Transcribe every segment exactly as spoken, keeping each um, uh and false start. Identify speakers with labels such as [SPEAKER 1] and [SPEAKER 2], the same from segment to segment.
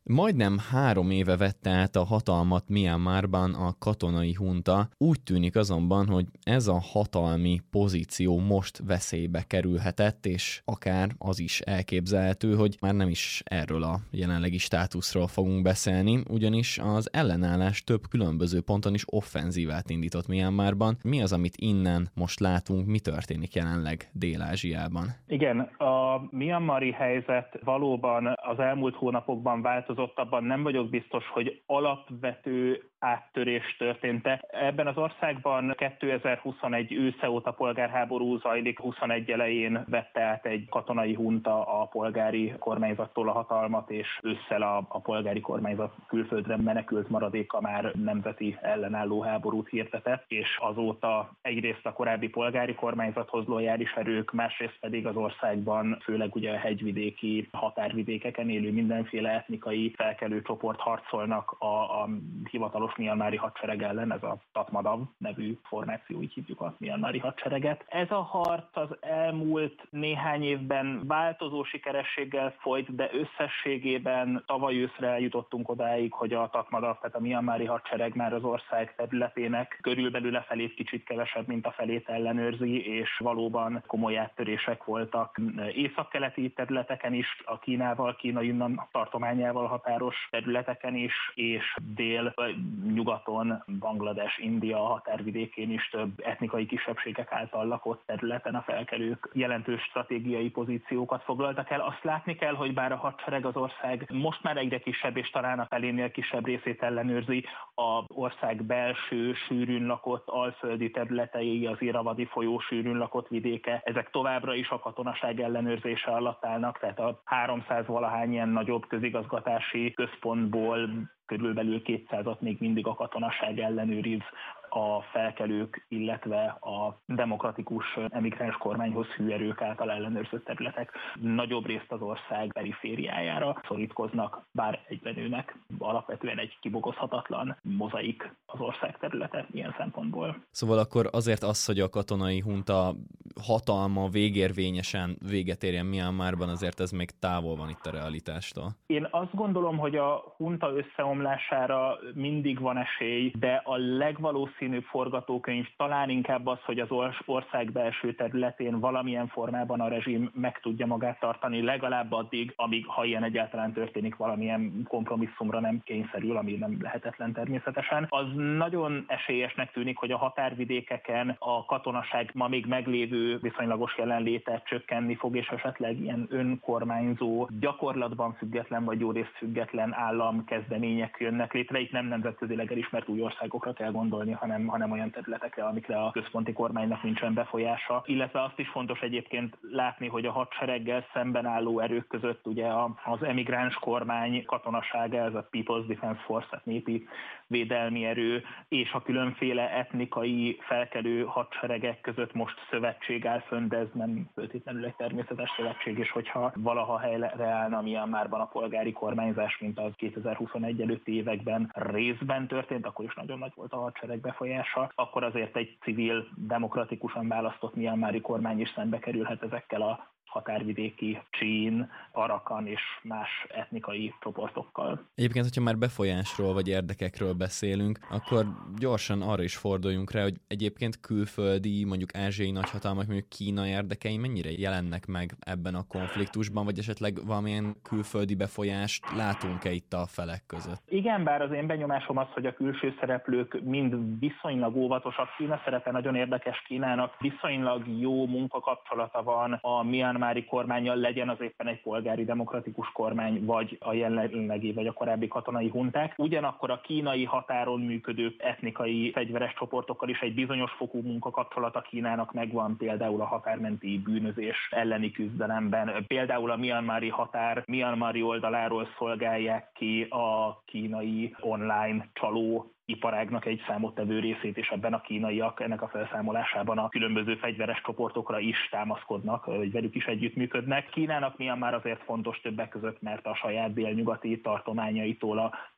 [SPEAKER 1] Majdnem három éve vette át a hatalmat Myanmarban a katonai hunta, úgy tűnik azonban, hogy ez a hatalmi pozíció most veszélybe kerülhetett, és akár az is elképzelhető, hogy már nem is erről a jelenlegi státuszról fogunk beszélni, ugyanis az ellenállás több különböző ponton is offenzívát indított Myanmarban. Mi az, amit innen most látunk, mi történik jelenleg Dél-Ázsiában?
[SPEAKER 2] Igen, a myanmari helyzet valóban az elmúlt hónapokban változott, abban nem vagyok biztos, hogy alapvető áttörés történt. Ebben az országban kétezer-huszonegy ősze óta polgárháború zajlik, huszonegy elején vette át egy katonai hunta a polgári kormányzattól a hatalmat, és ősszel a, a polgári kormányzat külföldre menekült maradéka már nemzeti ellenálló háborút hirdetett, és azóta egyrészt a korábbi polgári kormányzathoz lojális erők, másrészt pedig az országban, főleg ugye a hegyvidéki határvidékeken élő mindenféle etnikai felkelő csoport harcolnak a, a hivatalos myanmari hadsereg ellen, ez a Tatmadaw nevű formáció, így hívjuk a myanmari hadsereget. Ez a harc az elmúlt néhány évben változó sikerességgel folyt, de összességében tavaly őszre eljutottunk odáig, hogy a Tatmadaw, tehát a myanmari hadsereg már az ország területének körülbelül a felét, kicsit kevesebb, mint a felét ellenőrzi, és valóban komoly áttörések voltak északkeleti területeken is, a Kínával, Kína-Yunnan tartományával határos területeken is, és dél nyugaton, Banglades, India határvidékén is több etnikai kisebbségek által lakott területen a felkelők jelentős stratégiai pozíciókat foglaltak el. Azt látni kell, hogy bár a hadsereg az ország most már egyre kisebb és talán a felénél kisebb részét ellenőrzi, az ország belső, sűrűn lakott alföldi területei, az Irrawaddy folyó sűrűn lakott vidéke, ezek továbbra is a katonaság ellenőrzése alatt állnak, tehát a háromszáz valahány ilyen nagyobb közigazgatási központból körülbelül kétszázat még mindig a katonaság ellenőriz, a felkelők, illetve a demokratikus emigráns kormányhoz hű erők által ellenőrzött területek nagyobb részt az ország perifériájára szorítkoznak, bár egyre nőnek. Alapvetően egy kibogozhatatlan mozaik az ország területe ilyen szempontból.
[SPEAKER 1] Szóval akkor azért az, hogy a katonai hunta hatalma végérvényesen véget érjen Myanmarban, azért ez még távol van itt a realitástól.
[SPEAKER 2] Én azt gondolom, hogy a hunta összeomlására mindig van esély, de a legvalószínűbb forgatókönyv talán inkább az, hogy az ország belső területén valamilyen formában a rezsim meg tudja magát tartani, legalább addig, amíg, ha ilyen egyáltalán történik, valamilyen kompromisszumra nem kényszerül, ami nem lehetetlen természetesen. Az nagyon esélyesnek tűnik, hogy a határvidékeken a katonaság ma még meglévő viszonylagos jelenléte csökkenni fog, és esetleg ilyen önkormányzó, gyakorlatban független vagy jó részt független állam kezdemények jönnek létre. Itt nem nemzetközileg elismert új országokra kell gondolni, hanem, hanem olyan területekre, amikre a központi kormánynak nincsen befolyása. Illetve azt is fontos egyébként látni, hogy a hadsereggel szemben álló erők között ugye az emigráns kormány katonasága, ez a People's Defense Force, tehát népi védelmi erő, és a különféle etnikai felkelő hadseregek között most szövetség áll fönn, de ez nem feltétlenül egy természetes szövetség, és hogyha valaha helyre állna Myanmarban a polgári kormányzás, mint az kétezer-huszonegy előtti években részben történt, akkor is nagyon nagy volt a hadsereg befolyása, akkor azért egy civil, demokratikusan választott myanmari kormány is szembe kerülhet ezekkel a határvidéki Csín, Arakan és más etnikai csoportokkal.
[SPEAKER 1] Egyébként, hogyha már befolyásról vagy érdekekről beszélünk, akkor gyorsan arra is forduljunk rá, hogy egyébként külföldi, mondjuk ázsiai nagyhatalmak, mondjuk Kína érdekei mennyire jelennek meg ebben a konfliktusban, vagy esetleg valamilyen külföldi befolyást látunk-e itt a felek között?
[SPEAKER 2] Igen, bár az én benyomásom az, hogy a külső szereplők mind viszonylag óvatosak. Kína szerepe nagyon érdekes. Kínának viszonylag jó munkakapcsolata van a Myanmari kormánnyal, legyen az éppen egy polgári demokratikus kormány, vagy a jelenlegi, vagy a korábbi katonai hunták. Ugyanakkor a kínai határon működő etnikai fegyveres csoportokkal is egy bizonyos fokú munkakapcsolata Kínának megvan, például a határmenti bűnözés elleni küzdelemben. Például a myanmari határ myanmari oldaláról szolgálják ki a kínai online csaló iparágnak egy számottevő részét, és ebben a kínaiak ennek a felszámolásában a különböző fegyveres csoportokra is támaszkodnak, vagy velük is együttműködnek. Kínának Myanmar azért fontos többek között, mert a saját délnyugati tartományaitól a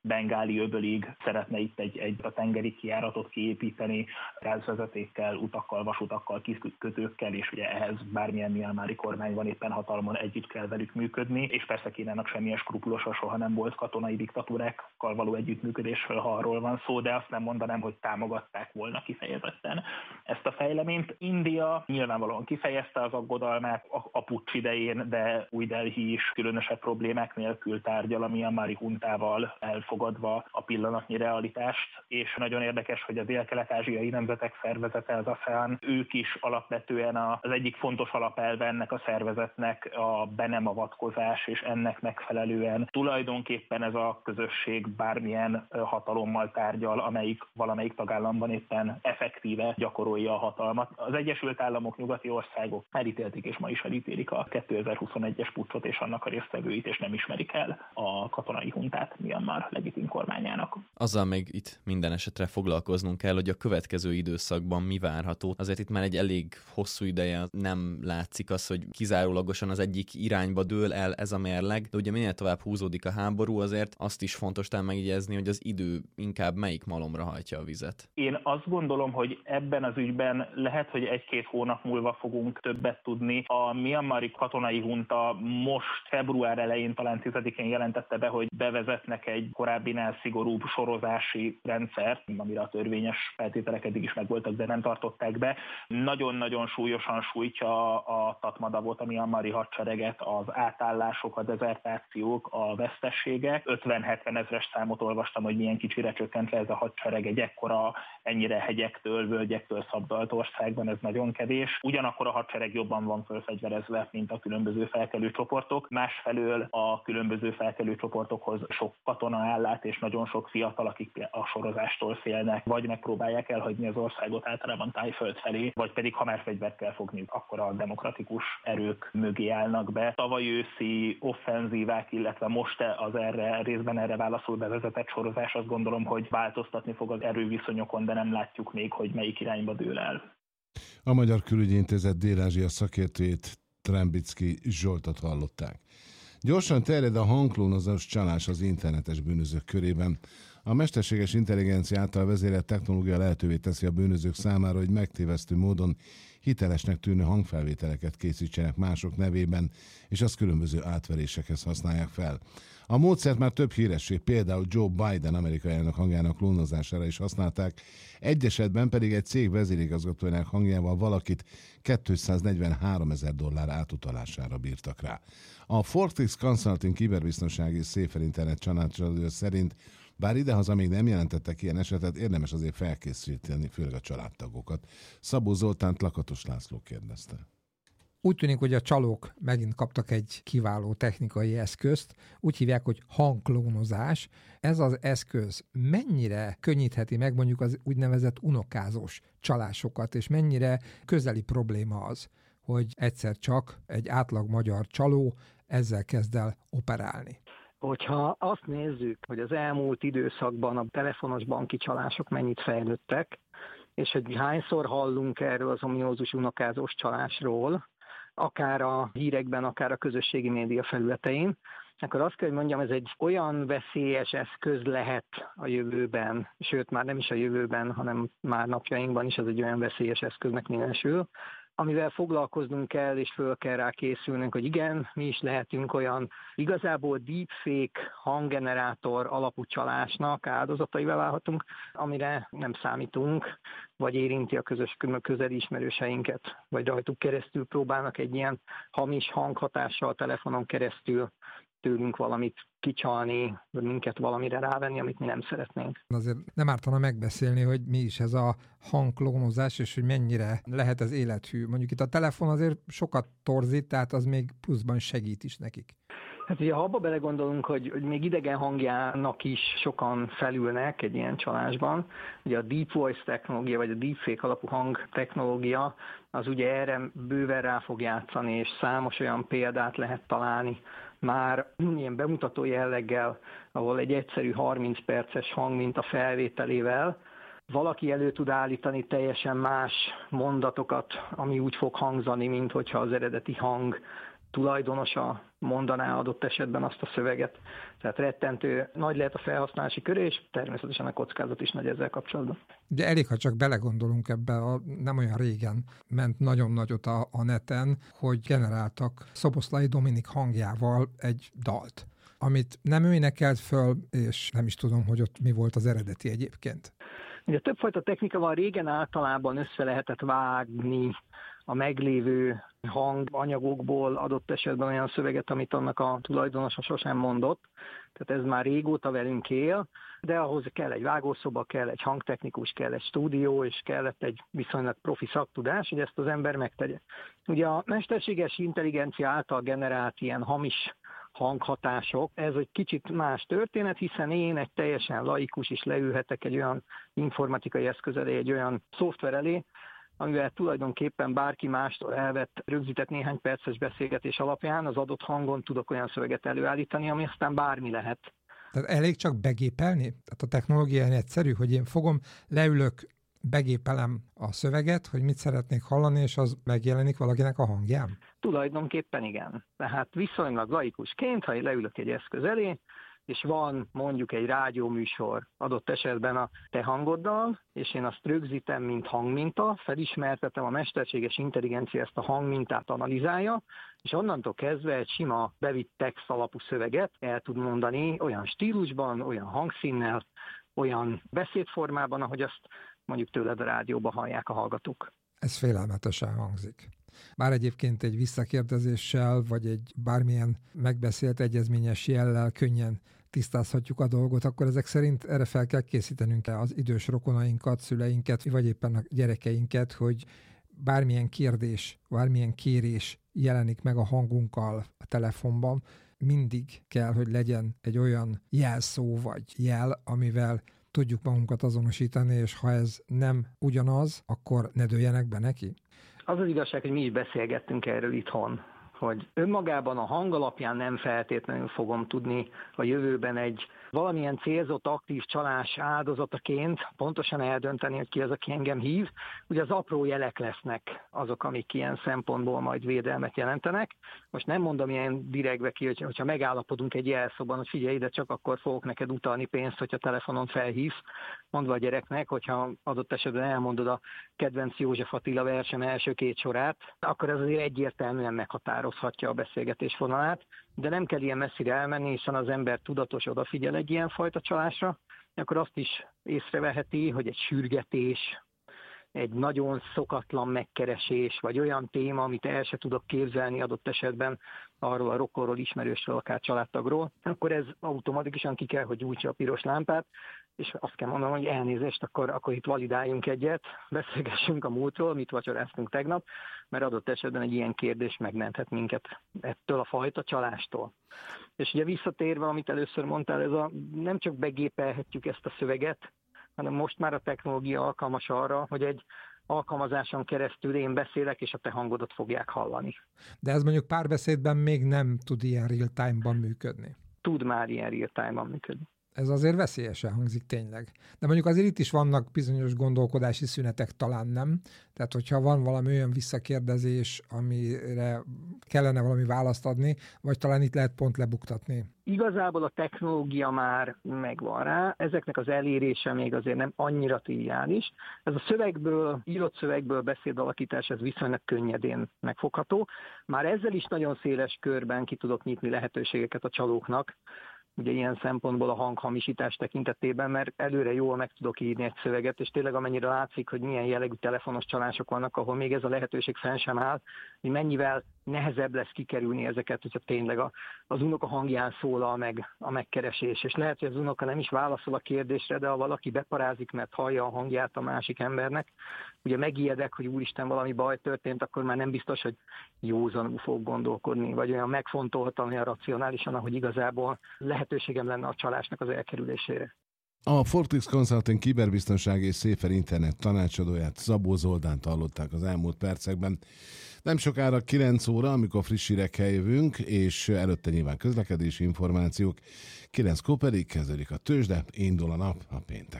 [SPEAKER 2] Bengáli öbölig szeretne itt egy, egy a tengeri kijáratot kiépíteni, gázvezetékkel, utakkal, vasutakkal, kikötőkkel, és ugye ehhez bármilyen mianmári kormány van éppen hatalmon, együtt kell velük működni, és persze Kínának semmilyen skrupulosa soha nem volt katonai diktatúrákkal való együttműködésről, ha arról van szó, de azt nem mondanám, hogy támogatták volna kifejezetten ezt a fejleményt. India nyilvánvalóan kifejezte az aggodalmát a, a puccs idején, de Új Delhi is különösebb problémák nélkül tárgyal a mianmári huntával, elfogadva a pillanatnyi realitást, és nagyon érdekes, hogy a Dél-Kelet-ázsiai Nemzetek Szervezete, az ASEAN, ők is alapvetően az egyik fontos alapelve ennek a szervezetnek a be nem avatkozás, és ennek megfelelően tulajdonképpen ez a közösség bármilyen hatalommal tárgyal, amelyik valamelyik tagállamban éppen effektíve gyakorolja a hatalmat. Az Egyesült Államok, nyugati országok elítélték, és ma is elítélik a kétezer-huszonegyes puccsot és annak a résztvevőit, és nem ismerik el a katonai huntát Myanmar legitim kormányának.
[SPEAKER 1] Azzal még itt minden esetre foglalkoznunk kell, hogy a következő időszakban mi várható. Azért itt már egy elég hosszú ideje nem látszik az, hogy kizárólagosan az egyik irányba dől el ez a mérleg, de ugye minél tovább húzódik a háború, azért azt is fontos talán megjegyezni, hogy az idő inkább melyik malomra hajtja a vizet.
[SPEAKER 2] Én azt gondolom, hogy ebben az ügyben lehet, hogy egy-két hónap múlva fogunk többet tudni. A mianmari katonai hunta most február elején, talán tizedikén jelentette be, hogy bevezetnek egy korábbinál szigorúbb sorozási rendszert, amire a törvényes feltételek eddig is megvoltak, de nem tartották be. Nagyon-nagyon súlyosan sújtja a Tatmadavot, a mianmari hadsereget, az átállások, a dezertációk, a veszteségek. ötven-hetven ezres számot olvastam, hogy milyen kicsire csökkent le ez a hadsereg egy ekkora, ennyire hegyektől, völgyektől szabdalt országban, ez nagyon kevés. Ugyanakkor a hadsereg jobban van fölfegyverezve, mint a különböző felkelő csoportok. Másfelől a különböző felkelő csoportokhoz sok katona áll át, és nagyon sok fiatal, akik a sorozástól félnek, vagy megpróbálják elhagyni az országot általában Tájföld felé, vagy pedig ha már fegyvert kell fogniuk, akkor a demokratikus erők mögé állnak be. Tavaly őszi offenzívák, illetve most az erre részben erre válaszul bevezetett sorozás, azt gondolom, hogy változtatni fog az erőviszonyokon, de nem látjuk még, hogy melyik irányba dől el.
[SPEAKER 3] A Magyar Külügyi Intézet Dél-Ázsia szakértőjét, Trembicki Zsoltot hallották. Gyorsan terjed a hangklónozás csalás az internetes bűnözők körében. A mesterséges intelligencia által vezérelt technológia lehetővé teszi a bűnözők számára, hogy megtévesztő módon hitelesnek tűnő hangfelvételeket készítsenek mások nevében, és azt különböző átverésekhez használják fel. A módszert már több híresség, például Joe Biden amerikai elnök hangjának klónozására is használták, egy esetben pedig egy cég vezérigazgatójának hangjával valakit kétszáznegyvenháromezer dollár átutalására bírtak rá. A Fortrix Consulting kiberbiztonsági Safer Internet tanácsadója szerint bár idehaza még nem jelentettek ilyen esetet, érdemes azért felkészíteni, főleg a családtagokat. Szabó Zoltánt Lakatos László kérdezte.
[SPEAKER 4] Úgy tűnik, hogy a csalók megint kaptak egy kiváló technikai eszközt, úgy hívják, hogy hangklónozás. Ez az eszköz mennyire könnyítheti meg mondjuk az úgynevezett unokázós csalásokat, és mennyire közeli probléma az, hogy egyszer csak egy átlag magyar csaló ezzel kezd el operálni?
[SPEAKER 5] Hogyha azt nézzük, hogy az elmúlt időszakban a telefonos banki csalások mennyit fejlődtek, és hogy hányszor hallunk erről az ominózus unokázós csalásról, akár a hírekben, akár a közösségi média felületein, akkor azt kell, hogy mondjam, ez egy olyan veszélyes eszköz lehet a jövőben, sőt már nem is a jövőben, hanem már napjainkban is ez egy olyan veszélyes eszköznek minősül, amivel foglalkoznunk kell, és föl kell rá készülnünk, hogy igen, mi is lehetünk olyan igazából deepfake hanggenerátor alapú csalásnak áldozataival válhatunk, amire nem számítunk, vagy érinti a közös közeli ismerőseinket, vagy rajtuk keresztül próbálnak egy ilyen hamis hanghatással telefonon keresztül tőlünk valamit kicsalni, vagy minket valamire rávenni, amit mi nem szeretnénk.
[SPEAKER 4] Azért nem ártana megbeszélni, hogy mi is ez a hangklónozás, és hogy mennyire lehet ez élethű. Mondjuk itt a telefon azért sokat torzít, tehát az még pluszban segít is nekik.
[SPEAKER 5] Hát ugye, ha abba belegondolunk, hogy, hogy még idegen hangjának is sokan felülnek egy ilyen csalásban, ugye a deep voice technológia, vagy a deepfake alapú hang technológia, az ugye erre bőven rá fog játszani, és számos olyan példát lehet találni már ilyen bemutató jelleggel, ahol egy egyszerű harminc perces hangminta felvételével valaki elő tud állítani teljesen más mondatokat, ami úgy fog hangzani, mint hogyha az eredeti hang tulajdonosa mondaná adott esetben azt a szöveget. Tehát Tehát rettentő nagy lehet a felhasználási köre, és természetesen a kockázat is nagy ezzel kapcsolatban.
[SPEAKER 4] De elég, ha csak belegondolunk ebbe, a, nem olyan régen ment nagyon nagyot a, a neten, hogy generáltak Szoboszlai Dominik hangjával egy dalt, amit nem ő énekelt föl, és nem is tudom, hogy ott mi volt az eredeti egyébként.
[SPEAKER 5] Ugye többfajta technika van, régen általában össze lehetett vágni a meglévő hanganyagokból adott esetben olyan szöveget, amit annak a tulajdonosa sosem mondott. Tehát ez már régóta velünk él, de ahhoz kell egy vágószoba, kell egy hangtechnikus, kell egy stúdió, és kellett egy viszonylag profi szaktudás, hogy ezt az ember megtegye. Ugye a mesterséges intelligencia által generált ilyen hamis hanghatások, ez egy kicsit más történet, hiszen én egy teljesen laikus is leülhetek egy olyan informatikai eszköz elé, egy olyan szoftver elé, amivel tulajdonképpen bárki mástól elvett, rögzített néhány perces beszélgetés alapján az adott hangon tudok olyan szöveget előállítani, ami aztán bármi lehet.
[SPEAKER 4] Tehát elég csak begépelni? Tehát a technológia egyszerű, hogy én fogom, leülök, begépelem a szöveget, hogy mit szeretnék hallani, és az megjelenik valakinek a hangján?
[SPEAKER 5] Tulajdonképpen igen. Tehát viszonylag laikusként, ha én leülök egy eszköz elé, és van mondjuk egy rádióműsor adott esetben a te hangoddal, és én azt rögzítem, mint hangminta, felismertetem, a mesterséges intelligencia ezt a hangmintát analizálja, és onnantól kezdve egy sima bevitt text alapú szöveget el tud mondani olyan stílusban, olyan hangszínnel, olyan beszédformában, ahogy azt mondjuk tőled a rádióban hallják a hallgatók.
[SPEAKER 4] Ez félelmetesen hangzik. Bár egyébként egy visszakérdezéssel, vagy egy bármilyen megbeszélt egyezményes jellel könnyen tisztázhatjuk a dolgot, akkor ezek szerint erre fel kell készítenünk az idős rokonainkat, szüleinket, vagy éppen a gyerekeinket, hogy bármilyen kérdés, bármilyen kérés jelenik meg a hangunkkal a telefonban, mindig kell, hogy legyen egy olyan jelszó vagy jel, amivel tudjuk magunkat azonosítani, és ha ez nem ugyanaz, akkor ne dőljenek be neki.
[SPEAKER 5] Az az igazság, hogy mi is beszélgettünk erről itthon, hogy önmagában a hang alapján nem feltétlenül fogom tudni a jövőben egy valamilyen célzott aktív csalás áldozataként pontosan eldönteni, hogy ki az, aki engem hív. Ugye az apró jelek lesznek azok, amik ilyen szempontból majd védelmet jelentenek. Most nem mondom ilyen direktbe ki, hogy, hogyha megállapodunk egy jelszóban, hogy figyelj ide, csak akkor fogok neked utalni pénzt, hogyha telefonon felhívsz, mondva a gyereknek, hogyha adott esetben elmondod a kedvenc József Attila versem első két sorát, akkor ez azért egyértelműen meghatározhatja a beszélgetés vonalát, de nem kell ilyen messzire elmenni, hiszen az ember tudatos odafigyel egy ilyen fajta csalásra, akkor azt is észreveheti, hogy egy sürgetés, egy nagyon szokatlan megkeresés, vagy olyan téma, amit el se tudok képzelni adott esetben arról a rokonról, ismerősről, akár családtagról, akkor ez automatikusan ki kell, hogy gyújtsa a piros lámpát, és azt kell mondanom, hogy elnézést, akkor, akkor itt validáljunk egyet, beszélgessünk a múltról, mit vacsoráztunk tegnap, mert adott esetben egy ilyen kérdés megmenthet minket ettől a fajta csalástól. És ugye visszatérve, amit először mondtál, ez a, nem csak begépelhetjük ezt a szöveget, hanem most már a technológia alkalmas arra, hogy egy alkalmazáson keresztül én beszélek, és a te hangodat fogják hallani.
[SPEAKER 4] De ez mondjuk párbeszédben még nem tud ilyen real-time-ban működni.
[SPEAKER 5] Tud már ilyen real-time-ban működni.
[SPEAKER 4] Ez azért veszélyesen hangzik tényleg. De mondjuk azért itt is vannak bizonyos gondolkodási szünetek, talán nem. Tehát, hogyha van valami olyan visszakérdezés, amire kellene valami választ adni, vagy talán itt lehet pont lebuktatni.
[SPEAKER 5] Igazából a technológia már megvan rá, ezeknek az elérése még azért nem annyira triviális. Ez a szövegből, írott szövegből beszédalakítás, ez viszonylag könnyedén megfogható. Már ezzel is nagyon széles körben ki tudok nyitni lehetőségeket a csalóknak, ugye ilyen szempontból a hanghamisítás tekintetében, mert előre jól meg tudok írni egy szöveget, és tényleg amennyire látszik, hogy milyen jellegű telefonos csalások vannak, ahol még ez a lehetőség fenn sem áll, hogy mennyivel nehezebb lesz kikerülni ezeket, hogyha tényleg a, az unoka hangján szólal meg a megkeresés. És lehet, hogy az unoka nem is válaszol a kérdésre, de ha valaki beparázik, mert hallja a hangját a másik embernek, ugye megijedek, hogy úristen, valami baj történt, akkor már nem biztos, hogy józanul fog gondolkodni, vagy olyan megfontoltan, olyan racionálisan, ahogy igazából lehetőségem lenne a csalásnak az elkerülésére.
[SPEAKER 3] A Fortix Consulting kiberbiztonság és Széfer Internet tanácsadóját, Szabó Zoltánt hallották az elmúlt percekben. Nem sokára kilenc óra, amikor friss hírekkel jövünk, és előtte nyilván közlekedési információk. kilenckor pedig kezdődik a tőzsde, indul a nap, a péntek.